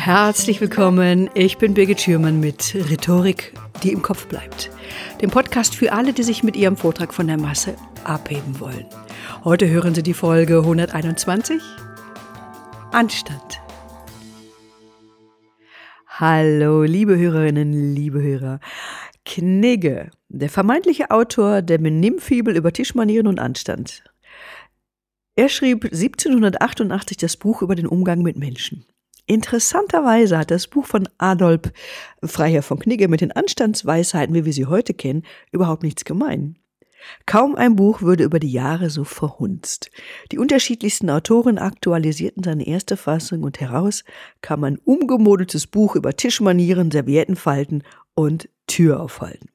Herzlich willkommen, ich bin Birgit Schürmann mit Rhetorik, die im Kopf bleibt. Dem Podcast für alle, die sich mit ihrem Vortrag von der Masse abheben wollen. Heute hören Sie die Folge 121, Anstand. Hallo liebe Hörerinnen, liebe Hörer. Knigge, der vermeintliche Autor der Benimmfibel über Tischmanieren und Anstand. Er schrieb 1788 das Buch über den Umgang mit Menschen. Interessanterweise hat das Buch von Adolf Freiherr von Knigge mit den Anstandsweisheiten, wie wir sie heute kennen, überhaupt nichts gemein. Kaum ein Buch würde über die Jahre so verhunzt. Die unterschiedlichsten Autoren aktualisierten seine erste Fassung und heraus kam ein umgemodeltes Buch über Tischmanieren, Serviettenfalten und Türaufhalten.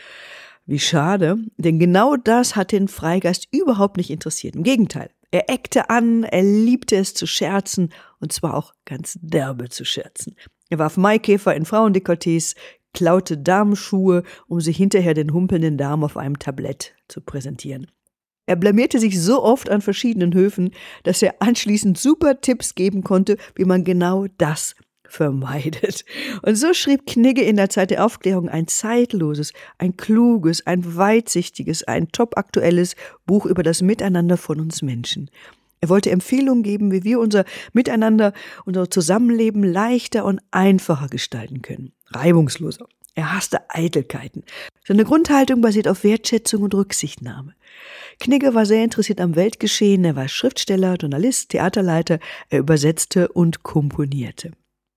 Wie schade, denn genau das hat den Freigeist überhaupt nicht interessiert. Im Gegenteil. Er eckte an, er liebte es zu scherzen, und zwar auch ganz derbe zu scherzen. Er warf Maikäfer in Frauendekolletés, klaute Damenschuhe, um sie hinterher den humpelnden Damen auf einem Tablett zu präsentieren. Er blamierte sich so oft an verschiedenen Höfen, dass er anschließend super Tipps geben konnte, wie man genau das vermeidet. Und so schrieb Knigge in der Zeit der Aufklärung ein zeitloses, ein kluges, ein weitsichtiges, ein topaktuelles Buch über das Miteinander von uns Menschen. Er wollte Empfehlungen geben, wie wir unser Miteinander, unser Zusammenleben leichter und einfacher gestalten können. Reibungsloser. Er hasste Eitelkeiten. Seine Grundhaltung basiert auf Wertschätzung und Rücksichtnahme. Knigge war sehr interessiert am Weltgeschehen. Er war Schriftsteller, Journalist, Theaterleiter. Er übersetzte und komponierte.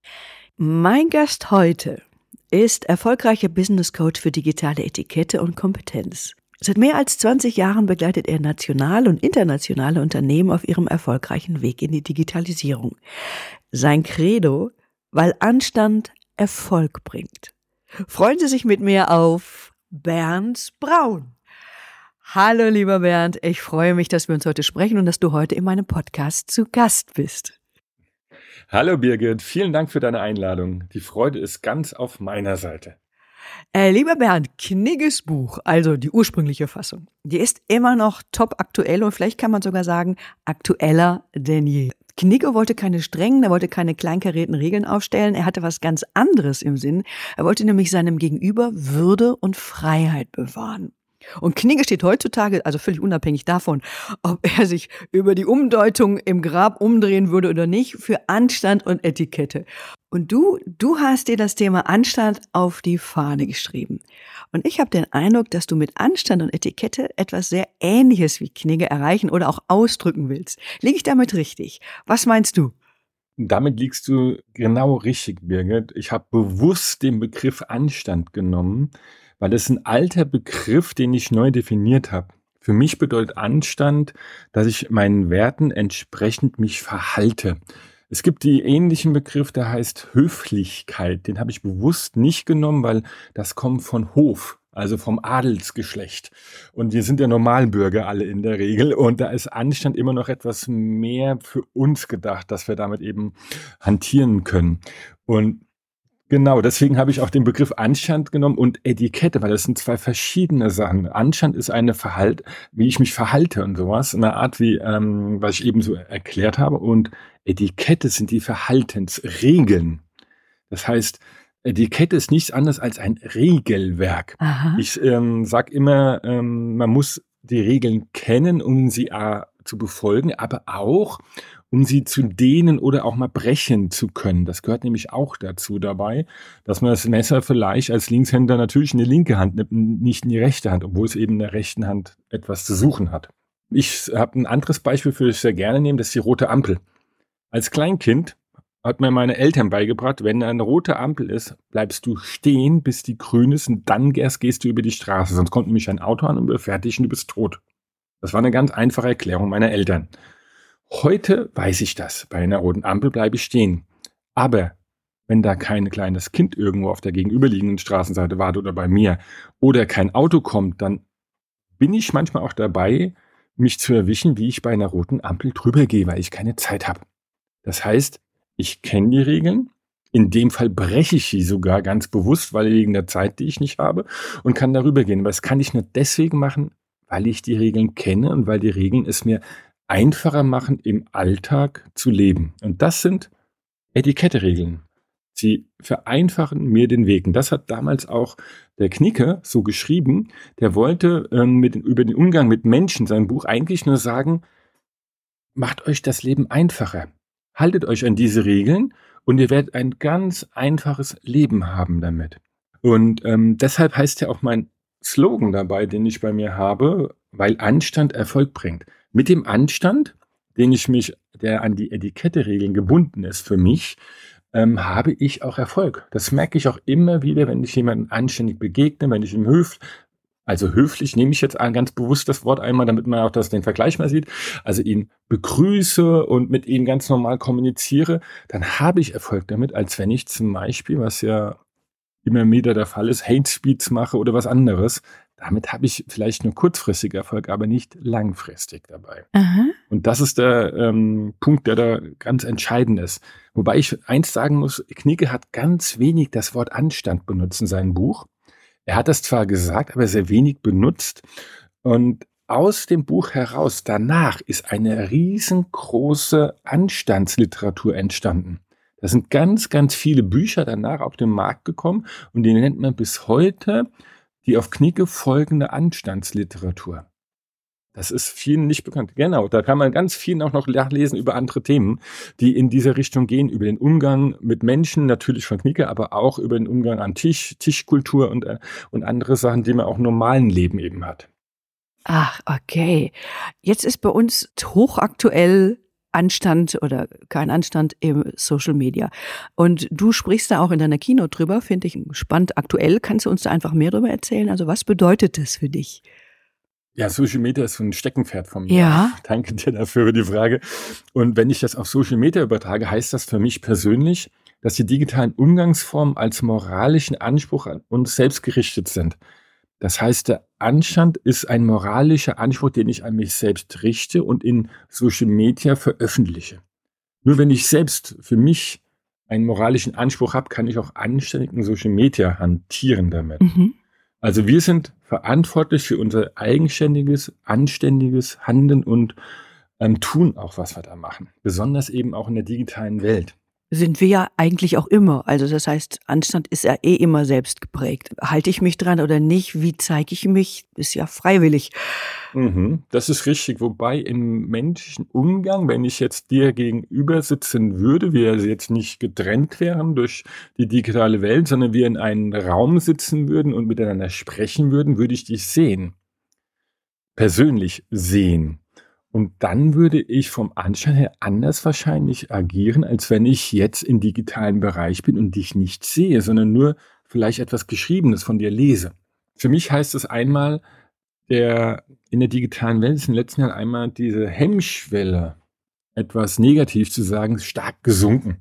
Mein Gast heute ist erfolgreicher Business Coach für digitale Etikette und Kompetenz. Seit mehr als 20 Jahren begleitet er nationale und internationale Unternehmen auf ihrem erfolgreichen Weg in die Digitalisierung. Sein Credo, weil Anstand Erfolg bringt. Freuen Sie sich mit mir auf Bernd Braun. Hallo lieber Bernd, ich freue mich, dass wir uns heute sprechen und dass du heute in meinem Podcast zu Gast bist. Hallo Birgit, vielen Dank für deine Einladung. Die Freude ist ganz auf meiner Seite. Lieber Bernd, Knigges Buch, also die ursprüngliche Fassung, die ist immer noch top aktuell und vielleicht kann man sogar sagen, aktueller denn je. Knigge wollte keine strengen, er wollte keine kleinkarierten Regeln aufstellen, er hatte was ganz anderes im Sinn. Er wollte nämlich seinem Gegenüber Würde und Freiheit bewahren. Und Knigge steht heutzutage, also völlig unabhängig davon, ob er sich über die Umdeutung im Grab umdrehen würde oder nicht, für Anstand und Etikette. Und du hast dir das Thema Anstand auf die Fahne geschrieben. Und ich habe den Eindruck, dass du mit Anstand und Etikette etwas sehr Ähnliches wie Knigge erreichen oder auch ausdrücken willst. Liege ich damit richtig? Was meinst du? Damit liegst du genau richtig, Birgit. Ich habe bewusst den Begriff Anstand genommen, weil es ein alter Begriff, den ich neu definiert habe. Für mich bedeutet Anstand, dass ich meinen Werten entsprechend mich verhalte. Es gibt die ähnlichen Begriff, der heißt Höflichkeit. Den habe ich bewusst nicht genommen, weil das kommt von Hof, also vom Adelsgeschlecht. Und wir sind ja Normalbürger alle in der Regel. Und da ist Anstand immer noch etwas mehr für uns gedacht, dass wir damit eben hantieren können. Und genau, deswegen habe ich auch den Begriff Anstand genommen und Etikette, weil das sind zwei verschiedene Sachen. Anstand ist wie ich mich verhalte und sowas, eine Art wie, was ich eben so erklärt habe. Und Etikette sind die Verhaltensregeln. Das heißt, Etikette ist nichts anderes als ein Regelwerk. Aha. Ich sage immer, man muss die Regeln kennen, um sie zu befolgen, aber auch, um sie zu dehnen oder auch mal brechen zu können. Das gehört nämlich auch dazu dabei, dass man das Messer vielleicht als Linkshänder natürlich in die linke Hand nimmt, nicht in die rechte Hand, obwohl es eben in der rechten Hand etwas zu suchen hat. Ich habe ein anderes Beispiel, für das ich sehr gerne nehme, das ist die rote Ampel. Als Kleinkind hat mir meine Eltern beigebracht, wenn da eine rote Ampel ist, bleibst du stehen, bis die grün ist und dann erst gehst du über die Straße. Sonst kommt nämlich ein Auto an und überfährt dich und du bist tot. Das war eine ganz einfache Erklärung meiner Eltern. Heute weiß ich das. Bei einer roten Ampel bleibe ich stehen. Aber wenn da kein kleines Kind irgendwo auf der gegenüberliegenden Straßenseite wartet oder bei mir oder kein Auto kommt, dann bin ich manchmal auch dabei, mich zu erwischen, wie ich bei einer roten Ampel drüber gehe, weil ich keine Zeit habe. Das heißt, ich kenne die Regeln. In dem Fall breche ich sie sogar ganz bewusst, weil wegen der Zeit, die ich nicht habe, und kann darüber gehen. Aber das kann ich nur deswegen machen, weil ich die Regeln kenne und weil die Regeln es mir einfacher machen, im Alltag zu leben. Und das sind Etikette-Regeln. Sie vereinfachen mir den Weg. Und das hat damals auch der Knigge so geschrieben. Der wollte über den Umgang mit Menschen, sein Buch, eigentlich nur sagen, macht euch das Leben einfacher. Haltet euch an diese Regeln und ihr werdet ein ganz einfaches Leben haben damit. Und deshalb heißt ja auch mein Slogan dabei, den ich bei mir habe, weil Anstand Erfolg bringt. Mit dem Anstand, der an die Etikette-Regeln gebunden ist für mich, habe ich auch Erfolg. Das merke ich auch immer wieder, wenn ich jemandem anständig begegne, wenn ich ihm höflich nehme ich jetzt ganz bewusst das Wort einmal, damit man auch den Vergleich mal sieht, also ihn begrüße und mit ihm ganz normal kommuniziere, dann habe ich Erfolg damit, als wenn ich zum Beispiel, was ja immer wieder der Fall ist, Hate Speech mache oder was anderes. Damit habe ich vielleicht nur kurzfristig Erfolg, aber nicht langfristig dabei. Aha. Und das ist der Punkt, der da ganz entscheidend ist. Wobei ich eins sagen muss, Knigge hat ganz wenig das Wort Anstand benutzt in seinem Buch. Er hat das zwar gesagt, aber sehr wenig benutzt. Und aus dem Buch heraus, danach, ist eine riesengroße Anstandsliteratur entstanden. Da sind ganz, ganz viele Bücher danach auf den Markt gekommen und die nennt man bis heute die auf Knigge folgende Anstandsliteratur. Das ist vielen nicht bekannt. Genau, da kann man ganz viel auch noch nachlesen über andere Themen, die in diese Richtung gehen, über den Umgang mit Menschen, natürlich von Knigge, aber auch über den Umgang an Tischkultur und andere Sachen, die man auch im normalen Leben eben hat. Ach, okay. Jetzt ist bei uns hochaktuell Anstand oder kein Anstand im Social Media. Und du sprichst da auch in deiner Keynote drüber, finde ich spannend. Aktuell kannst du uns da einfach mehr drüber erzählen? Also was bedeutet das für dich? Ja, Social Media ist so ein Steckenpferd von mir. Ja. Danke dir dafür für die Frage. Und wenn ich das auf Social Media übertrage, heißt das für mich persönlich, dass die digitalen Umgangsformen als moralischen Anspruch an uns selbst gerichtet sind. Das heißt, der Anstand ist ein moralischer Anspruch, den ich an mich selbst richte und in Social Media veröffentliche. Nur wenn ich selbst für mich einen moralischen Anspruch habe, kann ich auch anständig in Social Media hantieren damit. Mhm. Also wir sind verantwortlich für unser eigenständiges, anständiges Handeln und tun auch, was wir da machen. Besonders eben auch in der digitalen Welt. Sind wir ja eigentlich auch immer. Also das heißt, Anstand ist ja eh immer selbst geprägt. Halte ich mich dran oder nicht? Wie zeige ich mich? Ist ja freiwillig. Das ist richtig. Wobei im menschlichen Umgang, wenn ich jetzt dir gegenüber sitzen würde, wir jetzt nicht getrennt wären durch die digitale Welt, sondern wir in einem Raum sitzen würden und miteinander sprechen würden, würde ich dich sehen. Persönlich sehen. Und dann würde ich vom Anschein her anders wahrscheinlich agieren, als wenn ich jetzt im digitalen Bereich bin und dich nicht sehe, sondern nur vielleicht etwas Geschriebenes von dir lese. Für mich heißt es einmal, in der digitalen Welt ist in den letzten Jahren einmal diese Hemmschwelle, etwas negativ zu sagen, stark gesunken.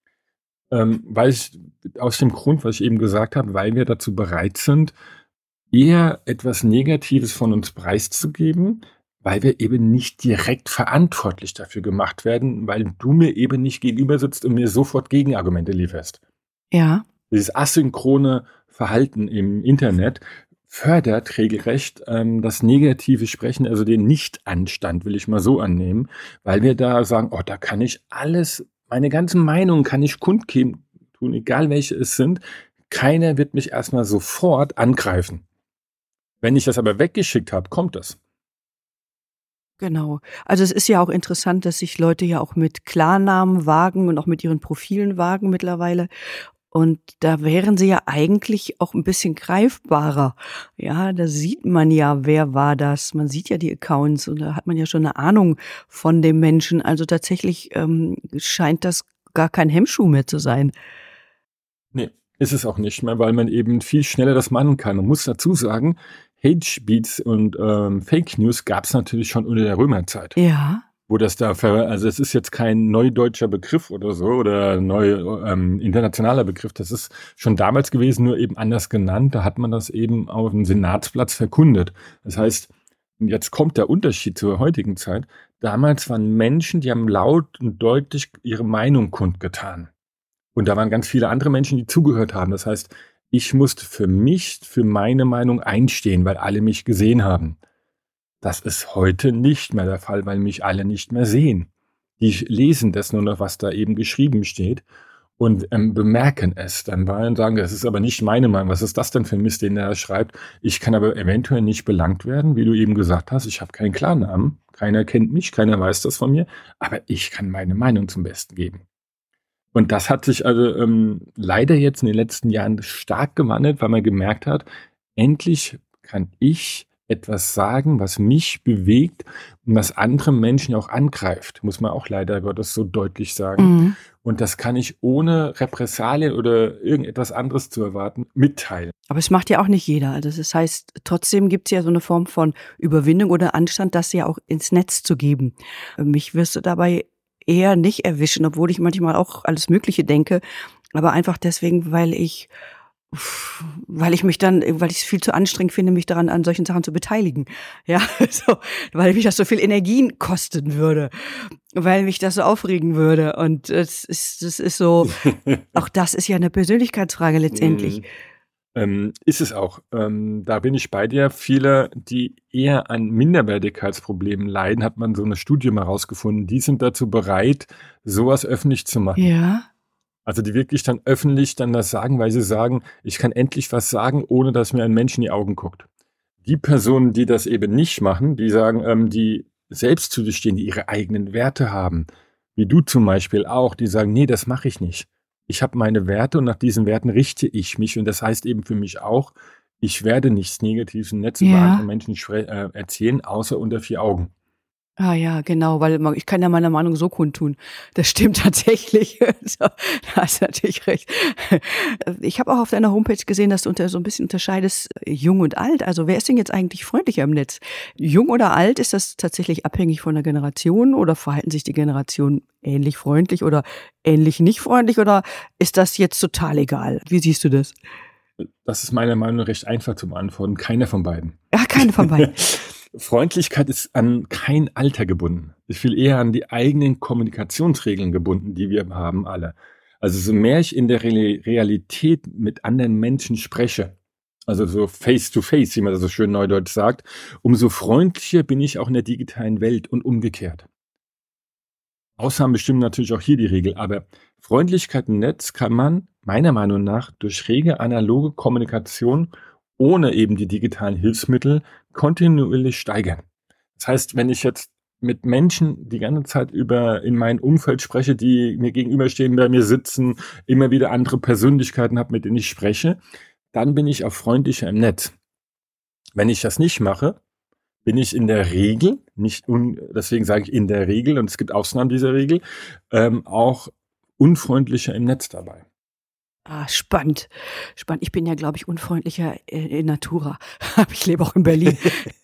Aus dem Grund, was ich eben gesagt habe, weil wir dazu bereit sind, eher etwas Negatives von uns preiszugeben, weil wir eben nicht direkt verantwortlich dafür gemacht werden, weil du mir eben nicht gegenüber sitzt und mir sofort Gegenargumente lieferst. Ja. Dieses asynchrone Verhalten im Internet fördert regelrecht das negative Sprechen, also den Nichtanstand, will ich mal so annehmen, weil wir da sagen, oh, da kann ich alles, meine ganzen Meinungen kann ich kundtun, egal welche es sind. Keiner wird mich erstmal sofort angreifen. Wenn ich das aber weggeschickt habe, kommt das. Genau. Also es ist ja auch interessant, dass sich Leute ja auch mit Klarnamen wagen und auch mit ihren Profilen wagen mittlerweile. Und da wären sie ja eigentlich auch ein bisschen greifbarer. Ja, da sieht man ja, wer war das. Man sieht ja die Accounts und da hat man ja schon eine Ahnung von dem Menschen. Also tatsächlich scheint das gar kein Hemmschuh mehr zu sein. Nee, ist es auch nicht mehr, weil man eben viel schneller das machen kann. Man muss dazu sagen, Hate Speech und Fake News gab es natürlich schon unter der Römerzeit. Ja. Wo das also es ist jetzt kein neudeutscher Begriff oder so oder internationaler Begriff. Das ist schon damals gewesen, nur eben anders genannt. Da hat man das eben auf dem Senatsplatz verkündet. Das heißt, jetzt kommt der Unterschied zur heutigen Zeit. Damals waren Menschen, die haben laut und deutlich ihre Meinung kundgetan. Und da waren ganz viele andere Menschen, die zugehört haben. Das heißt, ich musste für meine Meinung einstehen, weil alle mich gesehen haben. Das ist heute nicht mehr der Fall, weil mich alle nicht mehr sehen. Die lesen das nur noch, was da eben geschrieben steht. und bemerken es dann mal und sagen, das ist aber nicht meine Meinung. Was ist das denn für ein Mist, den er schreibt? Ich kann aber eventuell nicht belangt werden, wie du eben gesagt hast. Ich habe keinen Klarnamen. Keiner kennt mich, keiner weiß das von mir. Aber ich kann meine Meinung zum Besten geben. Und das hat sich also leider jetzt in den letzten Jahren stark gewandelt, weil man gemerkt hat, endlich kann ich etwas sagen, was mich bewegt und was andere Menschen auch angreift, muss man auch leider Gottes so deutlich sagen. Mhm. Und das kann ich ohne Repressalien oder irgendetwas anderes zu erwarten mitteilen. Aber es macht ja auch nicht jeder. Also das heißt, trotzdem gibt es ja so eine Form von Überwindung oder Anstand, das ja auch ins Netz zu geben. Mich wirst du dabei eher nicht erwischen, obwohl ich manchmal auch alles Mögliche denke, aber einfach deswegen, weil ich mich dann weil ich es viel zu anstrengend finde, mich daran an solchen Sachen zu beteiligen. Ja, so, weil mich das so viel Energien kosten würde, weil mich das so aufregen würde und das ist so auch das ist ja eine Persönlichkeitsfrage letztendlich. Ist es auch. Da bin ich bei dir. Viele, die eher an Minderwertigkeitsproblemen leiden, hat man so eine Studie mal rausgefunden, die sind dazu bereit, sowas öffentlich zu machen. Ja. Also die wirklich dann öffentlich dann das sagen, weil sie sagen, ich kann endlich was sagen, ohne dass mir ein Mensch in die Augen guckt. Die Personen, die das eben nicht machen, die sagen, die selbst zu sich stehen, die ihre eigenen Werte haben, wie du zum Beispiel auch, die sagen, nee, das mache ich nicht. Ich habe meine Werte und nach diesen Werten richte ich mich. Und das heißt eben für mich auch, ich werde nichts Negatives im Netz über Ja. andere Menschen erzählen, außer unter 4 Augen. Ah ja, genau, weil ich kann ja meine Meinung so kundtun. Das stimmt tatsächlich. So, da hast du natürlich recht. Ich habe auch auf deiner Homepage gesehen, dass du so ein bisschen unterscheidest, jung und alt. Also wer ist denn jetzt eigentlich freundlicher im Netz? Jung oder alt? Ist das tatsächlich abhängig von der Generation oder verhalten sich die Generationen ähnlich freundlich oder ähnlich nicht freundlich oder ist das jetzt total egal? Wie siehst du das? Das ist meiner Meinung nach recht einfach zu beantworten. Keiner von beiden. Ja, keine von beiden. Freundlichkeit ist an kein Alter gebunden. Ist viel eher an die eigenen Kommunikationsregeln gebunden, die wir haben alle. Also so mehr ich in der Realität mit anderen Menschen spreche, also so face to face, wie man das so schön neudeutsch sagt, umso freundlicher bin ich auch in der digitalen Welt und umgekehrt. Ausnahmen bestimmen natürlich auch hier die Regel, aber Freundlichkeit im Netz kann man meiner Meinung nach durch rege analoge Kommunikation ohne eben die digitalen Hilfsmittel kontinuierlich steigern. Das heißt, wenn ich jetzt mit Menschen die ganze Zeit in mein Umfeld spreche, die mir gegenüberstehen, bei mir sitzen, immer wieder andere Persönlichkeiten habe, mit denen ich spreche, dann bin ich auch freundlicher im Netz. Wenn ich das nicht mache, bin ich in der Regel, deswegen sage ich in der Regel, und es gibt Ausnahmen dieser Regel, auch unfreundlicher im Netz dabei. Ah, spannend. Spannend. Ich bin ja, glaube ich, unfreundlicher in Natura. Ich lebe auch in Berlin.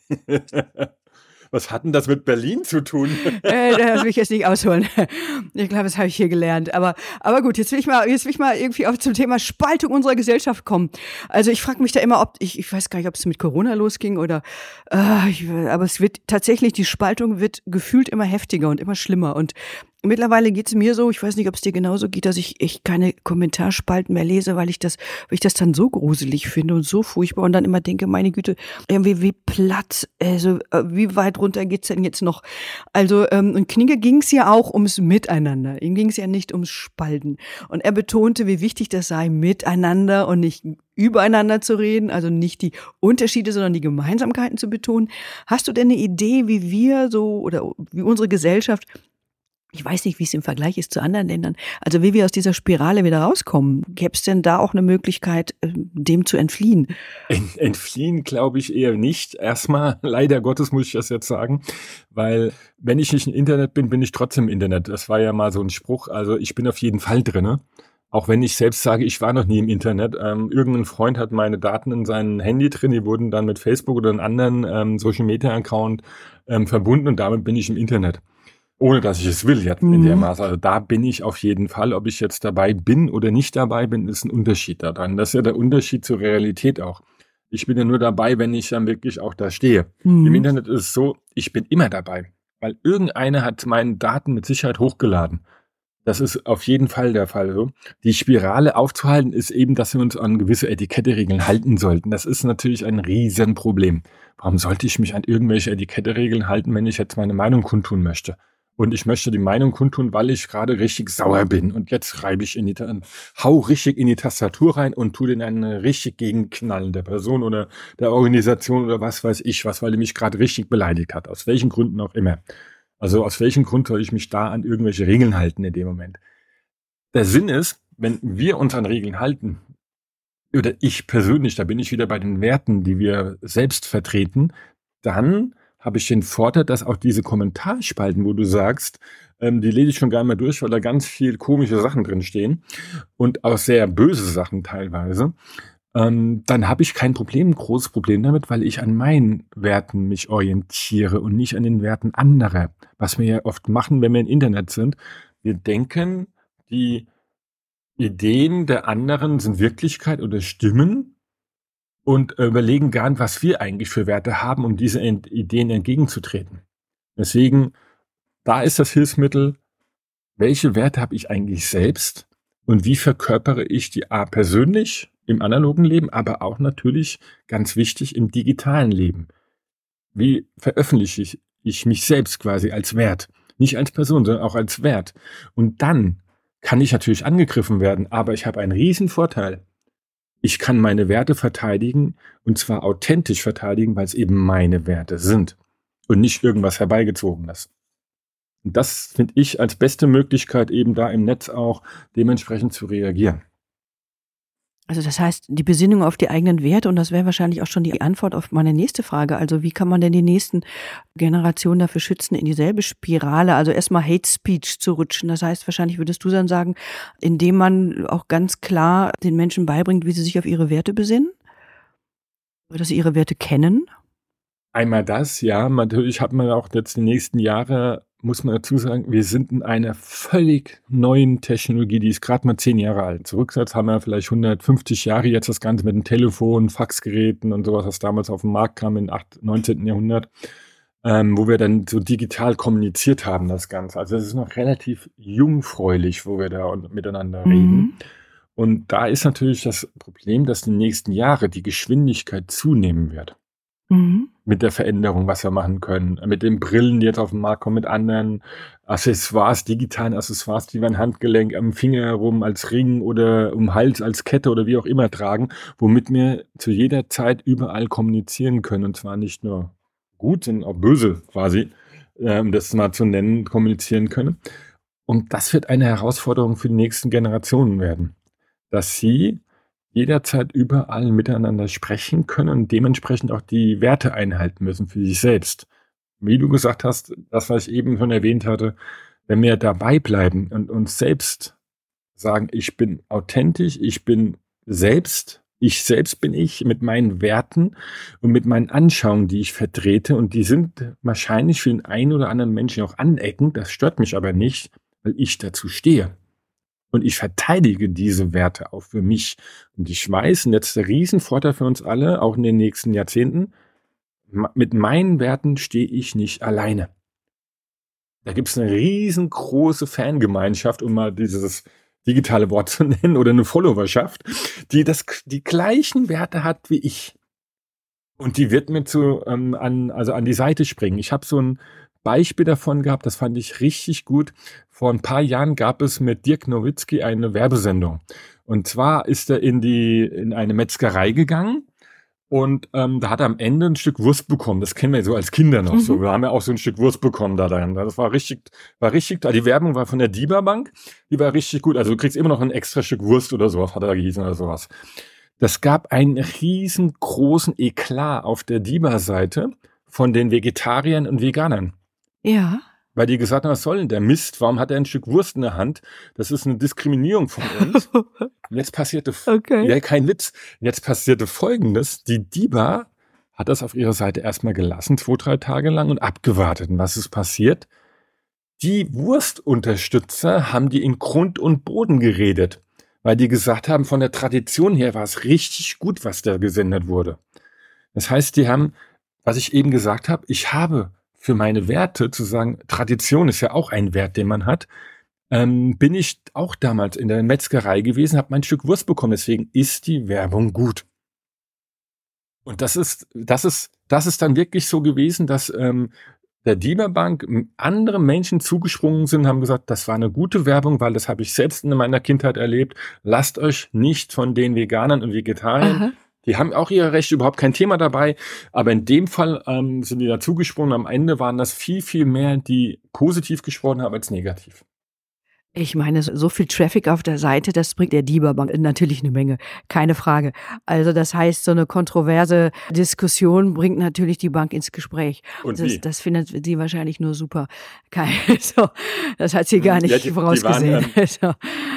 Was hat denn das mit Berlin zu tun? Das will ich jetzt nicht ausholen. Ich glaube, das habe ich hier gelernt. Aber gut, jetzt will ich mal irgendwie auch zum Thema Spaltung unserer Gesellschaft kommen. Also ich frage mich da immer, ich weiß gar nicht, ob es mit Corona losging oder, aber es wird tatsächlich, die Spaltung wird gefühlt immer heftiger und immer schlimmer. Und mittlerweile geht es mir so, ich weiß nicht, ob es dir genauso geht, dass ich echt keine Kommentarspalten mehr lese, weil ich das dann so gruselig finde und so furchtbar und dann immer denke, meine Güte, irgendwie wie platt, also wie weit runter geht's denn jetzt noch? Also und Knigge ging es ja auch ums Miteinander, ihm ging es ja nicht ums Spalten und er betonte, wie wichtig das sei, miteinander und nicht übereinander zu reden, also nicht die Unterschiede, sondern die Gemeinsamkeiten zu betonen. Hast du denn eine Idee, wie wir so oder wie unsere Gesellschaft, ich weiß nicht, wie es im Vergleich ist zu anderen Ländern, also wie wir aus dieser Spirale wieder rauskommen? Gäbe es denn da auch eine Möglichkeit, dem zu entfliehen? Entfliehen glaube ich eher nicht. Erstmal, leider Gottes muss ich das jetzt sagen, weil wenn ich nicht im Internet bin, bin ich trotzdem im Internet. Das war ja mal so ein Spruch. Also ich bin auf jeden Fall drinne. Auch wenn ich selbst sage, ich war noch nie im Internet. Irgendein Freund hat meine Daten in seinem Handy drin, die wurden dann mit Facebook oder einem anderen Social-Media-Account verbunden und damit bin ich im Internet. Ohne dass ich es will, jetzt in der Maße. Also da bin ich auf jeden Fall. Ob ich jetzt dabei bin oder nicht dabei bin, ist ein Unterschied daran. Das ist ja der Unterschied zur Realität auch. Ich bin ja nur dabei, wenn ich dann wirklich auch da stehe. Im Internet ist es so, ich bin immer dabei. Weil irgendeiner hat meine Daten mit Sicherheit hochgeladen. Das ist auf jeden Fall der Fall so. Die Spirale aufzuhalten ist eben, dass wir uns an gewisse Etiketteregeln halten sollten. Das ist natürlich ein Riesenproblem. Warum sollte ich mich an irgendwelche Etiketteregeln halten, wenn ich jetzt meine Meinung kundtun möchte? Und ich möchte die Meinung kundtun, weil ich gerade richtig sauer bin. Und jetzt hau richtig in die Tastatur rein und tu den einen richtig gegenknallen der Person oder der Organisation oder was weiß ich was, weil die mich gerade richtig beleidigt hat. Aus welchen Gründen auch immer. Also aus welchem Grund soll ich mich da an irgendwelche Regeln halten in dem Moment? Der Sinn ist, wenn wir uns an Regeln halten, oder ich persönlich, da bin ich wieder bei den Werten, die wir selbst vertreten, dann habe ich den Vorteil, dass auch diese Kommentarspalten, wo du sagst, die lese ich schon gar nicht mehr durch, weil da ganz viel komische Sachen drin stehen und auch sehr böse Sachen teilweise. Dann habe ich kein Problem, großes Problem damit, weil ich an meinen Werten mich orientiere und nicht an den Werten anderer. Was wir ja oft machen, wenn wir im Internet sind. Wir denken, die Ideen der anderen sind Wirklichkeit oder stimmen und überlegen gar nicht, was wir eigentlich für Werte haben, um diese Ideen entgegenzutreten. Deswegen, da ist das Hilfsmittel, welche Werte habe ich eigentlich selbst und wie verkörpere ich die persönlich im analogen Leben, aber auch natürlich ganz wichtig im digitalen Leben. Wie veröffentliche ich mich selbst quasi als Wert? Nicht als Person, sondern auch als Wert. Und dann kann ich natürlich angegriffen werden, aber ich habe einen riesen Vorteil. Ich kann meine Werte verteidigen und zwar authentisch verteidigen, weil es eben meine Werte sind und nicht irgendwas herbeigezogenes. Und das finde ich als beste Möglichkeit, eben da im Netz auch dementsprechend zu reagieren. Also das heißt, die Besinnung auf die eigenen Werte, und das wäre wahrscheinlich auch schon die Antwort auf meine nächste Frage. Also wie kann man denn die nächsten Generationen dafür schützen, in dieselbe Spirale, also erstmal Hate Speech zu rutschen? Das heißt, wahrscheinlich würdest du dann sagen, indem man auch ganz klar den Menschen beibringt, wie sie sich auf ihre Werte besinnen? Oder dass sie ihre Werte kennen? Einmal das, ja, natürlich hat man auch jetzt die nächsten Jahre, muss man dazu sagen, wir sind in einer völlig neuen Technologie, die ist gerade mal 10 Jahre alt. Zurücksetzt haben wir vielleicht 150 Jahre jetzt das Ganze mit dem Telefon, Faxgeräten und sowas, was damals auf den Markt kam im 19. Jahrhundert, wo wir dann so digital kommuniziert haben, das Ganze. Also es ist noch relativ jungfräulich, wo wir da miteinander reden. Und da ist natürlich das Problem, dass die nächsten Jahre die Geschwindigkeit zunehmen wird. Mit der Veränderung, was wir machen können. Mit den Brillen, die jetzt auf den Markt kommen, mit anderen Accessoires, digitalen Accessoires, die wir am Handgelenk, am Finger herum als Ring oder um den Hals als Kette oder wie auch immer tragen, womit wir zu jeder Zeit überall kommunizieren können. Und zwar nicht nur gut, sondern auch böse quasi, um das mal zu nennen, kommunizieren können. Und das wird eine Herausforderung für die nächsten Generationen werden, dass sie jederzeit überall miteinander sprechen können und dementsprechend auch die Werte einhalten müssen für sich selbst. Wie du gesagt hast, das, was ich eben schon erwähnt hatte, wenn wir dabei bleiben und uns selbst sagen, ich bin authentisch, ich bin selbst, ich selbst bin ich mit meinen Werten und mit meinen Anschauungen, die ich vertrete, und die sind wahrscheinlich für den einen oder anderen Menschen auch aneckend, das stört mich aber nicht, weil ich dazu stehe. Und ich verteidige diese Werte auch für mich. Und ich weiß, und jetzt der Riesenvorteil für uns alle, auch in den nächsten Jahrzehnten, mit meinen Werten stehe ich nicht alleine. Da gibt es eine riesengroße Fangemeinschaft, um mal dieses digitale Wort zu nennen, oder eine Followerschaft, die die gleichen Werte hat wie ich. Und die wird mir an die Seite springen. Ich habe so ein Beispiel davon gehabt, das fand ich richtig gut. Vor ein paar Jahren gab es mit Dirk Nowitzki eine Werbesendung. Und zwar ist er in eine Metzgerei gegangen und da hat er am Ende ein Stück Wurst bekommen. Das kennen wir so als Kinder noch so. Wir haben ja auch so ein Stück Wurst bekommen da drin. Das war richtig, die Werbung war von der DIBA Bank, die war richtig gut. Also du kriegst immer noch ein extra Stück Wurst oder sowas, hat er gehießen oder sowas. Das gab einen riesengroßen Eklat auf der DIBA-Seite von den Vegetariern und Veganern. Ja. Weil die gesagt haben, was soll denn der Mist? Warum hat er ein Stück Wurst in der Hand? Das ist eine Diskriminierung von uns. Und jetzt passierte, ja, kein Witz, jetzt passierte Folgendes. Die DIBA hat das auf ihrer Seite erstmal gelassen, 2-3 Tage lang, und abgewartet. Und was ist passiert? Die Wurstunterstützer haben die in Grund und Boden geredet, weil die gesagt haben, von der Tradition her war es richtig gut, was da gesendet wurde. Das heißt, die haben, was ich eben gesagt habe, ich habe für meine Werte zu sagen, Tradition ist ja auch ein Wert, den man hat, bin ich auch damals in der Metzgerei gewesen, habe mein Stück Wurst bekommen. Deswegen ist die Werbung gut. Und das ist dann wirklich so gewesen, dass der DIBA Bank andere Menschen zugesprungen sind, haben gesagt, das war eine gute Werbung, weil das habe ich selbst in meiner Kindheit erlebt. Lasst euch nicht von den Veganern und Vegetariern, Aha. die haben auch ihre Rechte, überhaupt kein Thema dabei, aber in dem Fall sind die da zugesprungen. Am Ende waren das viel, viel mehr, die positiv gesprochen haben als negativ. Ich meine, so viel Traffic auf der Seite, das bringt der DIBA Bank natürlich eine Menge, keine Frage. Also das heißt, so eine kontroverse Diskussion bringt natürlich die Bank ins Gespräch. Und Das wie? das findet sie wahrscheinlich nur super. So, das hat sie gar nicht Ja, die vorausgesehen. waren, So.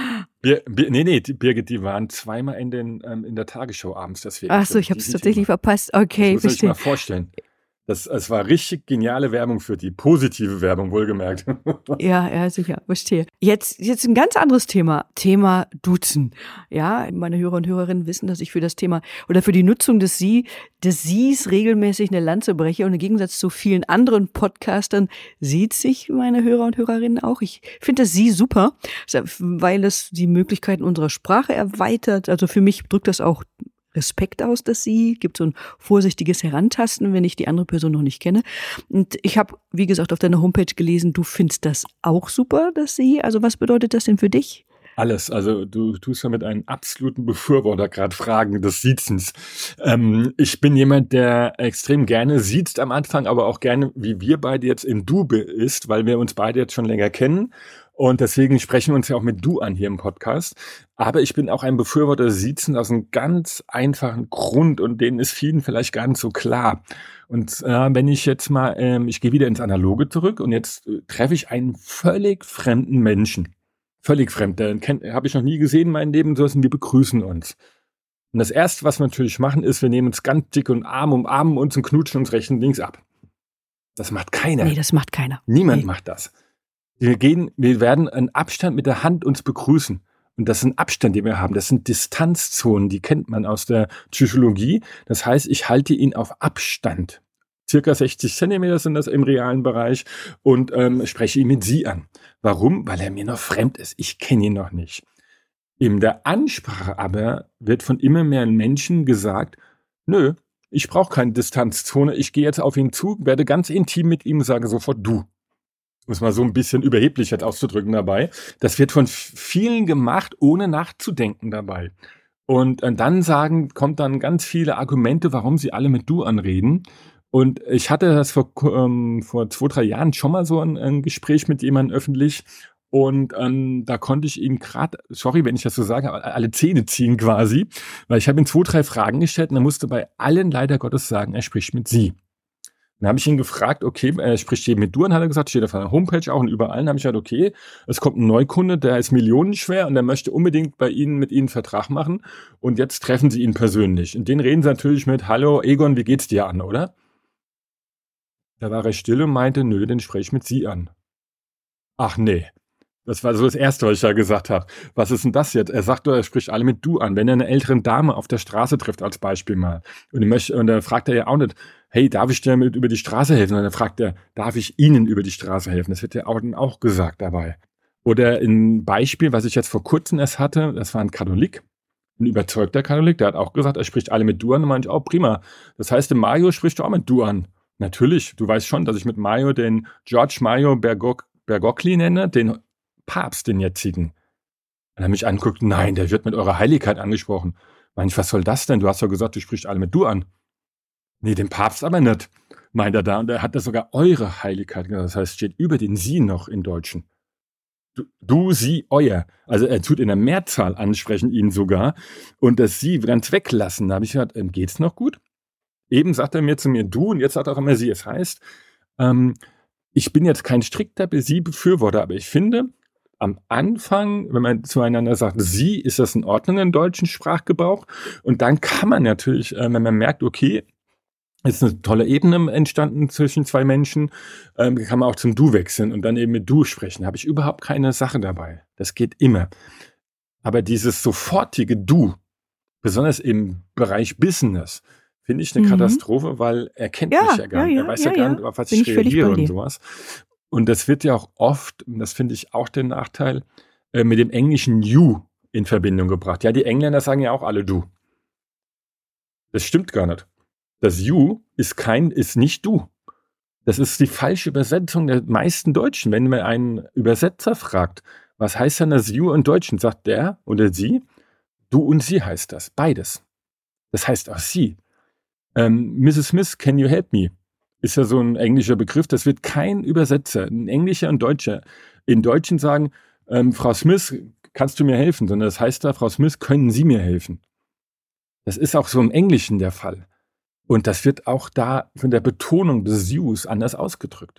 Birgit, die waren zweimal in der Tagesschau abends, deswegen Ach so, stimmt ich habe es dieses tatsächlich Thema. verpasst. Das Okay, muss man sich mal verstehe. vorstellen. Es war richtig geniale Werbung für die, positive Werbung, wohlgemerkt. Ja, sicher, verstehe. Jetzt ein ganz anderes Thema Duzen. Ja, meine Hörer und Hörerinnen wissen, dass ich für das Thema oder für die Nutzung des Sies regelmäßig eine Lanze breche und im Gegensatz zu vielen anderen Podcastern sieht sich meine Hörer und Hörerinnen auch. Ich finde das Sie super, weil es die Möglichkeiten unserer Sprache erweitert. Also für mich drückt das auch Respekt aus, dass Sie, gibt so ein vorsichtiges Herantasten, wenn ich die andere Person noch nicht kenne. Und ich habe, wie gesagt, auf deiner Homepage gelesen, du findest das auch super, dass Sie, also was bedeutet das denn für dich? Alles, also du tust ja mit einem absoluten Befürworter gerade Fragen des Siezens. Ich bin jemand, der extrem gerne siezt am Anfang, aber auch gerne, wie wir beide jetzt im Du ist, weil wir uns beide jetzt schon länger kennen. Und deswegen sprechen wir uns ja auch mit Du an hier im Podcast. Aber ich bin auch ein Befürworter des Siezen aus einem ganz einfachen Grund und den ist vielen vielleicht gar nicht so klar. Und wenn ich jetzt mal, ich gehe wieder ins Analoge zurück und jetzt treffe ich einen völlig fremden Menschen. Völlig fremd, den habe ich noch nie gesehen in meinem Leben, sondern wir begrüßen uns. Und das Erste, was wir natürlich machen, ist, wir nehmen uns ganz dick und umarmen uns und knutschen uns rechts und links ab. Das macht keiner. Nee, das macht keiner. Niemand Nee. macht das. Wir werden einen Abstand mit der Hand uns begrüßen. Und das ist ein Abstand, den wir haben. Das sind Distanzzonen, die kennt man aus der Psychologie. Das heißt, ich halte ihn auf Abstand. Circa 60 Zentimeter sind das im realen Bereich und spreche ihn mit Sie an. Warum? Weil er mir noch fremd ist. Ich kenne ihn noch nicht. In der Ansprache aber wird von immer mehr Menschen gesagt, nö, ich brauche keine Distanzzone. Ich gehe jetzt auf ihn zu, werde ganz intim mit ihm und sage sofort du. Um es mal so ein bisschen überheblich jetzt auszudrücken dabei. Das wird von vielen gemacht, ohne nachzudenken dabei. Und dann kommt dann ganz viele Argumente, warum sie alle mit du anreden. Und ich hatte das vor 2-3 Jahren schon mal so ein Gespräch mit jemandem öffentlich. Und da konnte ich ihn gerade, sorry, wenn ich das so sage, alle Zähne ziehen quasi. Weil ich habe ihm 2-3 Fragen gestellt und er musste bei allen leider Gottes sagen, er spricht mit Sie. Dann habe ich ihn gefragt, okay, er spricht jedem mit du, und hat er gesagt, steht auf der Homepage auch und überall. Dann habe ich gesagt, okay, es kommt ein Neukunde, der ist millionenschwer und der möchte unbedingt mit Ihnen einen Vertrag machen und jetzt treffen Sie ihn persönlich. Und den reden Sie natürlich mit, hallo Egon, wie geht's dir an, oder? Da war er still und meinte, nö, den spreche ich mit Sie an. Ach nee. Das war so das Erste, was ich da gesagt habe. Was ist denn das jetzt? Er sagt doch, er spricht alle mit du an. Wenn er eine ältere Dame auf der Straße trifft, als Beispiel mal, und dann fragt er ja auch nicht, hey, darf ich dir über die Straße helfen? Und dann fragt er, darf ich Ihnen über die Straße helfen? Das wird ja auch gesagt dabei. Oder ein Beispiel, was ich jetzt vor kurzem erst hatte, das war ein Katholik, ein überzeugter Katholik, der hat auch gesagt, er spricht alle mit du an. Und meinte ich, oh prima. Das heißt, der Mario spricht auch mit du an. Natürlich, du weißt schon, dass ich mit Mario den George Mario Bergoglio nenne, den Papst, den jetzigen. Und er mich anguckt, nein, der wird mit eurer Heiligkeit angesprochen. Meine ich, was soll das denn? Du hast doch gesagt, du sprichst alle mit du an. Nee, den Papst aber nicht, meint er da. Und er hat da sogar eure Heiligkeit gesagt. Das heißt, steht über den Sie noch in Deutschen. Du, Sie, euer. Also er tut in der Mehrzahl ansprechen, ihn sogar. Und das Sie ganz weglassen. Da habe ich gesagt, geht's noch gut? Eben sagt er mir zu mir du und jetzt sagt er auch immer Sie. Es heißt, ich bin jetzt kein strikter Sie-Befürworter, aber ich finde, am Anfang, wenn man zueinander sagt, Sie, ist das in Ordnung im deutschen Sprachgebrauch. Und dann kann man natürlich, wenn man merkt, okay, ist eine tolle Ebene entstanden zwischen zwei Menschen, kann man auch zum Du wechseln und dann eben mit Du sprechen. Da habe ich überhaupt keine Sache dabei. Das geht immer. Aber dieses sofortige Du, besonders im Bereich Business, finde ich eine Katastrophe, weil er kennt mich ja gar nicht. Er weiß ja gar nicht, auf was ich reagiere und sowas. Und das wird ja auch oft, und das finde ich auch den Nachteil, mit dem englischen You in Verbindung gebracht. Ja, die Engländer sagen ja auch alle Du. Das stimmt gar nicht. Das You ist nicht Du. Das ist die falsche Übersetzung der meisten Deutschen. Wenn man einen Übersetzer fragt, was heißt denn das You im Deutschen, sagt der oder sie, du und sie heißt das, beides. Das heißt auch sie. Mrs. Smith, can you help me? Ist ja so ein englischer Begriff. Das wird kein Übersetzer, ein Englischer und Deutscher, in Deutschen sagen, Frau Smith, kannst du mir helfen? Sondern das heißt da, Frau Smith, können Sie mir helfen? Das ist auch so im Englischen der Fall. Und das wird auch da von der Betonung des Yous anders ausgedrückt.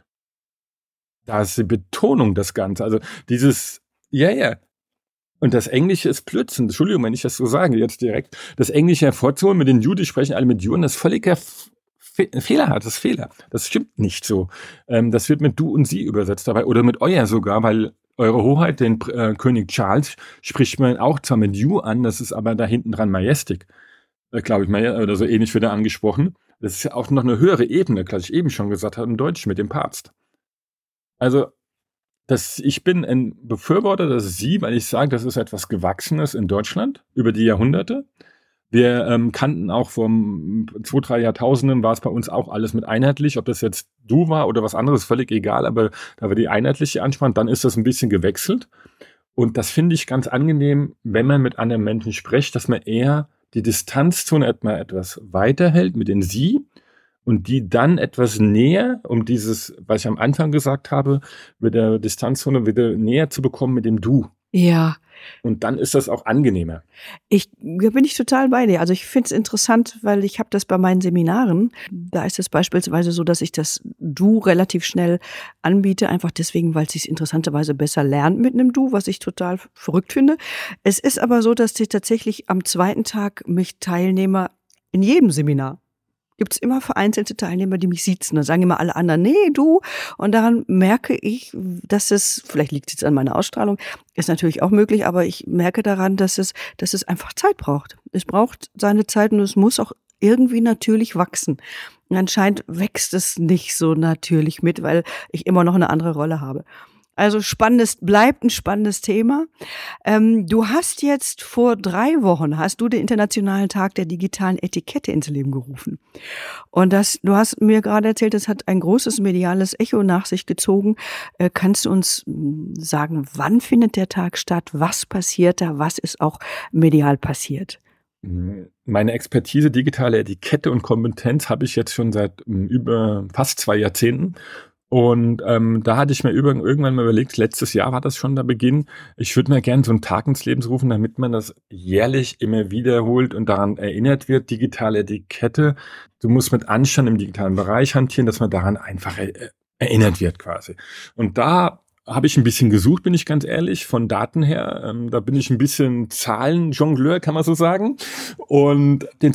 Da ist die Betonung das Ganze. Also dieses, ja. Und das Englische ist Blödsinn. Entschuldigung, wenn ich das so sage, jetzt direkt. Das Englische hervorzuholen mit den You, die sprechen alle mit You, und das ist völliger Fehler hat, das ist Fehler. Das stimmt nicht so. Das wird mit du und sie übersetzt dabei oder mit euer sogar, weil Eure Hoheit, den König Charles, spricht man auch zwar mit you an, das ist aber da hinten dran Majestic, glaube ich, oder so ähnlich wird er angesprochen. Das ist ja auch noch eine höhere Ebene, was ich eben schon gesagt habe, im Deutschen mit dem Papst. Also, ich bin ein Befürworter, dass Sie, weil ich sage, das ist etwas Gewachsenes in Deutschland über die Jahrhunderte. Wir kannten auch vor 2-3 Jahrtausenden, war es bei uns auch alles mit einheitlich. Ob das jetzt du war oder was anderes, völlig egal, aber da war die einheitliche Ansprache, dann ist das ein bisschen gewechselt. Und das finde ich ganz angenehm, wenn man mit anderen Menschen spricht, dass man eher die Distanzzone etwas weiter hält mit den Sie und die dann etwas näher, um dieses, was ich am Anfang gesagt habe, mit der Distanzzone wieder näher zu bekommen mit dem Du. Ja. Und dann ist das auch angenehmer. Da bin ich total bei dir. Also ich finde es interessant, weil ich habe das bei meinen Seminaren. Da ist es beispielsweise so, dass ich das Du relativ schnell anbiete, einfach deswegen, weil es sich interessanterweise besser lernt mit einem Du, was ich total verrückt finde. Es ist aber so, dass ich tatsächlich am zweiten Tag mich Teilnehmer in jedem Seminar gibt es immer vereinzelte Teilnehmer, die mich siezen. Da sagen immer alle anderen, nee, du. Und daran merke ich, dass es, vielleicht liegt es jetzt an meiner Ausstrahlung, ist natürlich auch möglich, aber ich merke daran, dass es einfach Zeit braucht. Es braucht seine Zeit und es muss auch irgendwie natürlich wachsen. Und anscheinend wächst es nicht so natürlich mit, weil ich immer noch eine andere Rolle habe. Also bleibt ein spannendes Thema. Du hast jetzt vor 3 Wochen, hast du den Internationalen Tag der digitalen Etikette ins Leben gerufen. Und du hast mir gerade erzählt, das hat ein großes mediales Echo nach sich gezogen. Kannst du uns sagen, wann findet der Tag statt? Was passiert da? Was ist auch medial passiert? Meine Expertise digitale Etikette und Kompetenz habe ich jetzt schon seit über fast 2 Jahrzehnten. Und da hatte ich mir irgendwann mal überlegt, letztes Jahr war das schon der Beginn, ich würde mir gerne so einen Tag ins Leben rufen, damit man das jährlich immer wiederholt und daran erinnert wird, digitale Etikette. Du musst mit Anstand im digitalen Bereich hantieren, dass man daran einfach erinnert wird quasi. Und da habe ich ein bisschen gesucht, bin ich ganz ehrlich, von Daten her. Da bin ich ein bisschen Zahlenjongleur, kann man so sagen. Und den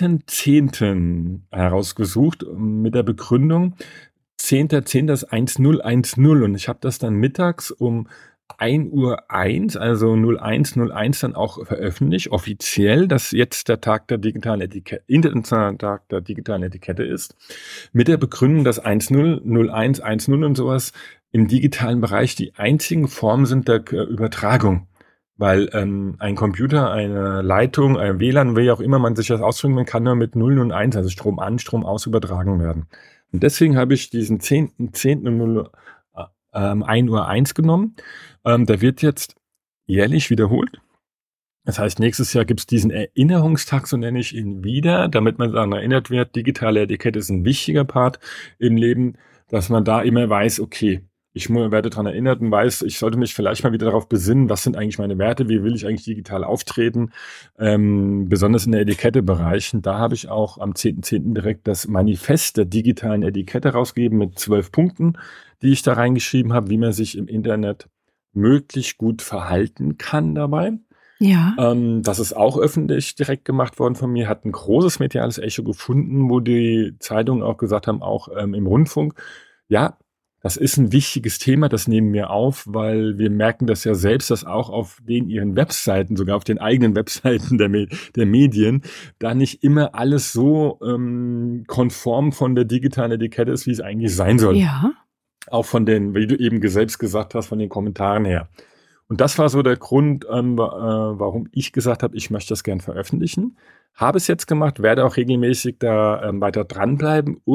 10.10. herausgesucht mit der Begründung, 10.10. ist 1010 und ich habe das dann mittags um 1:01 Uhr, also 01:01 dann auch veröffentlicht, offiziell, dass jetzt der Tag der digitalen Etikette, internationale Tag der digitalen Etikette ist, mit der Begründung, dass 10, 01, 10 und sowas im digitalen Bereich die einzigen Formen sind der Übertragung. Weil ein Computer, eine Leitung, ein WLAN, wie auch immer man sich das ausdrücken, man kann nur mit 0 und 1, also Strom an, Strom aus übertragen werden. Und deswegen habe ich diesen 10.10. um 1:01 Uhr genommen. Der wird jetzt jährlich wiederholt. Das heißt, nächstes Jahr gibt es diesen Erinnerungstag, so nenne ich ihn wieder, damit man daran erinnert wird, digitale Etikette ist ein wichtiger Part im Leben, dass man da immer weiß, okay, ich werde daran erinnert und weiß, ich sollte mich vielleicht mal wieder darauf besinnen, was sind eigentlich meine Werte, wie will ich eigentlich digital auftreten, besonders in der Etikette-Bereich. Da habe ich auch am 10.10. direkt das Manifest der digitalen Etikette rausgegeben mit 12 Punkten, die ich da reingeschrieben habe, wie man sich im Internet möglichst gut verhalten kann dabei. Ja. Das ist auch öffentlich direkt gemacht worden von mir, hat ein großes mediales Echo gefunden, wo die Zeitungen auch gesagt haben, auch im Rundfunk, ja, das ist ein wichtiges Thema, das nehmen wir auf, weil wir merken das ja selbst, dass auch auf ihren Webseiten, sogar auf den eigenen Webseiten der Medien, da nicht immer alles so konform von der digitalen Etikette ist, wie es eigentlich sein soll. Ja. Auch von den, wie du eben selbst gesagt hast, von den Kommentaren her. Und das war so der Grund, warum ich gesagt habe, ich möchte das gern veröffentlichen. Habe es jetzt gemacht, werde auch regelmäßig da weiter dranbleiben und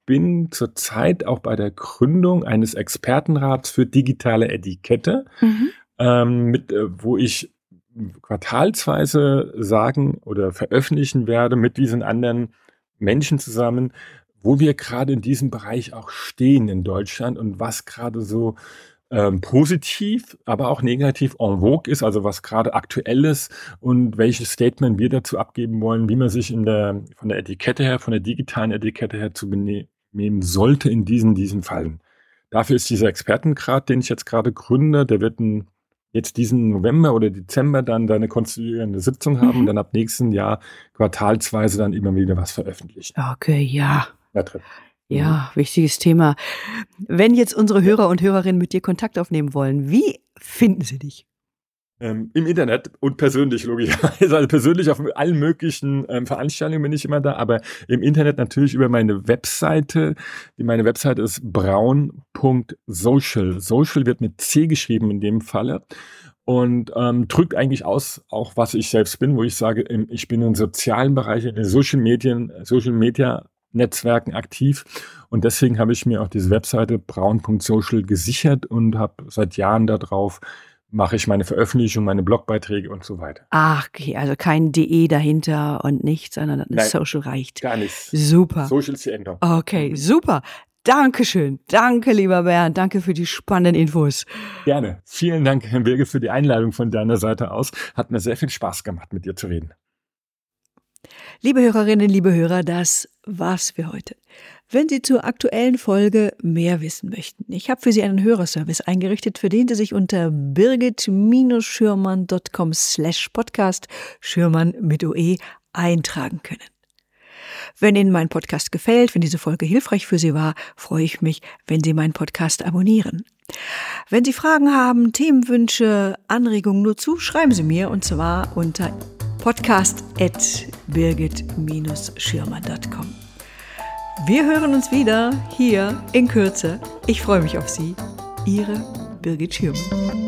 bin zurzeit auch bei der Gründung eines Expertenrats für digitale Etikette, wo ich quartalsweise sagen oder veröffentlichen werde mit diesen anderen Menschen zusammen, wo wir gerade in diesem Bereich auch stehen in Deutschland und was gerade so positiv, aber auch negativ en vogue ist, also was gerade aktuell ist und welches Statement wir dazu abgeben wollen, wie man sich von der Etikette her, von der digitalen Etikette her zu benehmen sollte in diesen Fällen. Dafür ist dieser Expertenrat, den ich jetzt gerade gründe, der wird jetzt diesen November oder Dezember dann eine konstituierende Sitzung haben und dann ab nächsten Jahr quartalsweise dann immer wieder was veröffentlichen. Okay, ja. Da drin. Ja, wichtiges Thema. Wenn jetzt unsere Hörer und Hörerinnen mit dir Kontakt aufnehmen wollen, wie finden sie dich? Im Internet und persönlich, logischerweise. Also persönlich auf allen möglichen Veranstaltungen bin ich immer da, aber im Internet natürlich über meine Webseite. Meine Webseite ist braun.social. Social wird mit C geschrieben in dem Falle und drückt eigentlich aus, auch was ich selbst bin, wo ich sage, ich bin im sozialen Bereich, in den Social Media Netzwerken aktiv und deswegen habe ich mir auch diese Webseite braun.social gesichert und habe seit Jahren darauf mache ich meine Veröffentlichung, meine Blogbeiträge und so weiter. Ach, okay, also kein DE dahinter und nichts, sondern Nein, Social reicht. Gar nichts. Super. Social ist die Endung. Okay, super. Dankeschön. Danke, lieber Bernd. Danke für die spannenden Infos. Gerne. Vielen Dank, Herr Birgit, für die Einladung von deiner Seite aus. Hat mir sehr viel Spaß gemacht, mit dir zu reden. Liebe Hörerinnen, liebe Hörer, das war's für heute. Wenn Sie zur aktuellen Folge mehr wissen möchten, ich habe für Sie einen Hörerservice eingerichtet, für den Sie sich unter birgit-schürmann.com/podcast Schürmann mit OE eintragen können. Wenn Ihnen mein Podcast gefällt, wenn diese Folge hilfreich für Sie war, freue ich mich, wenn Sie meinen Podcast abonnieren. Wenn Sie Fragen haben, Themenwünsche, Anregungen nur zu, schreiben Sie mir und zwar unter podcast@birgit-schürmann.com. Wir hören uns wieder hier in Kürze. Ich freue mich auf Sie. Ihre Birgit Schürmann.